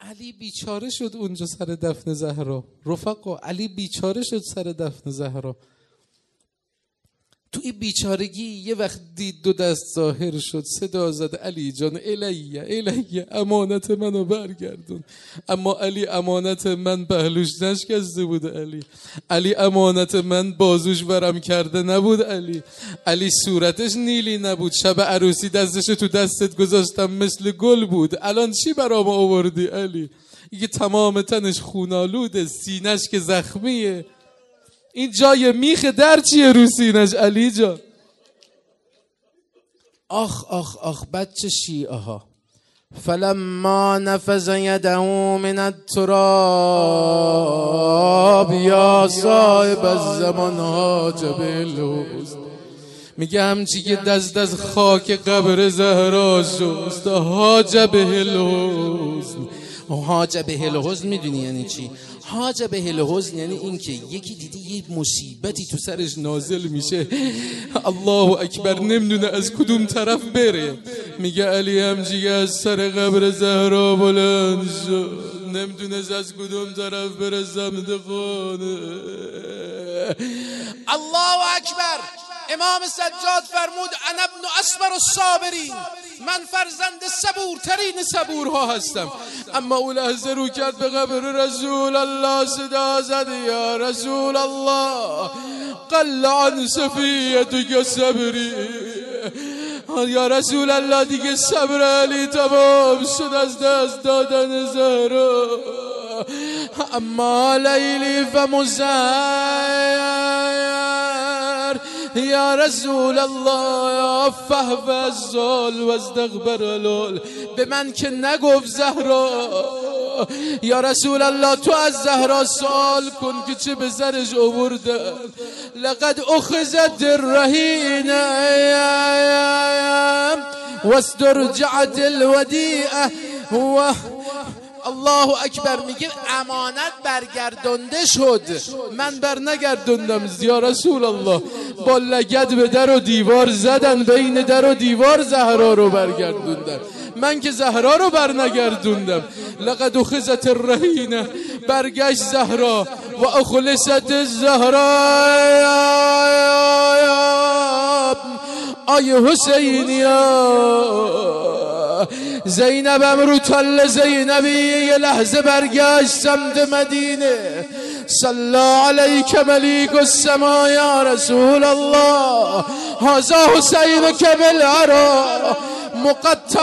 علی بیچاره شد اونجا سر دفن زهرا. رفقا علی بیچاره شد سر دفن زهرا. تو این بیچارگی یه وقت دید دو دست ظاهر شد، صدا زد علی جان الیه امانت منو برگردون. اما علی امانت من پهلوش نشکسته بود. علی امانت من بازوش ورم کرده نبود. علی صورتش نیلی نبود. شب عروسی دستش تو دستت گذاشتم مثل گل بود. الان چی برام آوردی علی؟ دیگه تمام تنش خونالوده، سینش که زخمیه. این جای میخ در چیه رو سینش علی جان؟ آخ بچه شیعه ها. فلما نفذ یده من التراب یا صاحب الزمان حاجب الحزن. میگه همچی که دست از خاک قبر زهرا شست حاجب الحزن. حاجب الحزن میدونی یعنی چی؟ حاجب الحزن یعنی این که یکی دیدی یه مصیبتی تو سرش نازل میشه، الله اکبر، نمیدونه از کدوم طرف بره. میگه علی همجیگه از سر قبر زهرا بلند شد، نمیدونه از کدوم طرف بره سمت خانه. الله اکبر. امام سجاد فرمود انا ابن اصبر الصابرین، من فرزند صبورترین صبورها هستم. اما اون لحظه رو کرد به قبر رسول الله، صدا زد یا رسول الله قل عن صفیتک صبری. یا رسول الله دیگه صبر علی تمام شد از دست دادن زهرا. اما لیلی فمزهر یا رسول الله فهوز زال و ازدغبر الول. به من که نگفت زهرا. یا رسول الله تو از زهرا سوال کن که چه به سرش آورده. لقد اخذت الرهین و استرجعت الودیعه و الله اکبر. میگه امانت برگردانده شد، من بر نگردوندم. یا رسول الله با لگد به در و دیوار زدن، بین در و دیوار زهرا رو برگردوندن، من که زهرا رو بر نگردوندم. لقد اخذت الرهینه، برگشت زهرا و اخلصت الزهرا. آی حسینیا زینبم رو تل زینبی یه لحظه برگشت سمت مدینه. صلی علیک ملیک السما یا رسول الله هذا حسین که بالعراق مقطع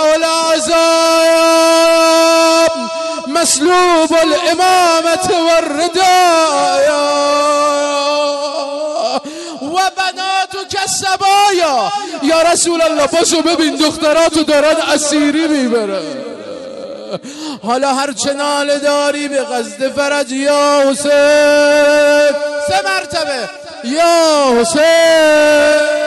الاعظام مسلوب الامامت والردایا و بناتک الصبایا. یا رسول الله باشو ببین دختراتو دارن اسیری میبرن. حالا هر چه ناله داری به قصد فرج یا حسین، 3 مرتبه یا حسین.